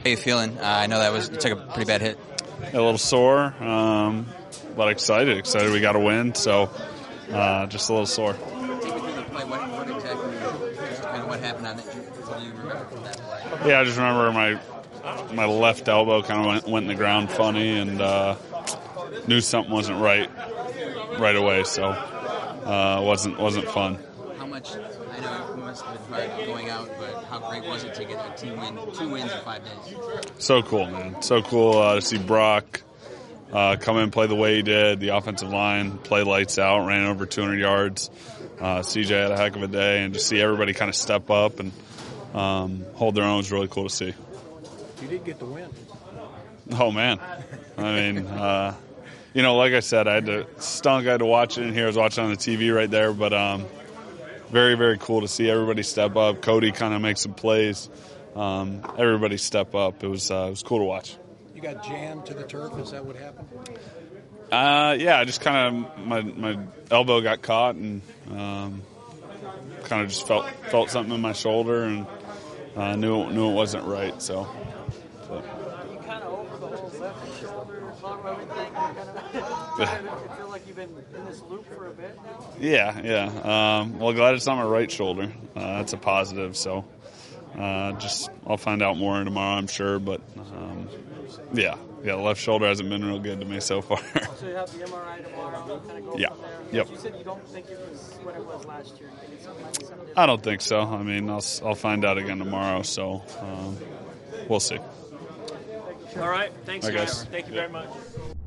How you feeling? I know you took a pretty bad hit. A little sore, but excited. Excited we got a win, so just a little sore. Take me through the play. What exactly, just kind of what happened on it? What do you remember from that play? Yeah, I just remember my left elbow kind of went in the ground funny, and knew something wasn't right away, so wasn't fun. How much? I know it must have been hard going out, but how great was it to get a team win, 2 wins in 5 days? So cool, man. So cool to see Brock come in, play the way he did. The offensive line play lights out, ran over 200 yards. CJ had a heck of a day, and just see everybody kind of step up and hold their own was really cool to see. You did get the win. Oh, man. I mean, like I said, I had to watch it in here. I was watching on the TV right there, but very, very cool to see everybody step up. Cody kind of make some plays. Everybody step up. It was cool to watch. You got jammed to the turf. Is that what happened? Yeah, just kind of my elbow got caught and kind of just felt something in my shoulder and knew it wasn't right. So. You kind of over the whole left shoulder, arm, everything. You feel like you've been in this loop for a bit now? Yeah. Well, glad it's on my right shoulder. That's a positive. So, I'll find out more tomorrow, I'm sure. But yeah, the left shoulder hasn't been real good to me so far. So you have the MRI tomorrow. Kind of go Yeah. from there. Yep. You said you don't think it was what it was last year. You think it might be something different? I don't think so. I mean, I'll find out again tomorrow. So, we'll see. All right. Thanks, Bye, guys. guys. Thank you very much.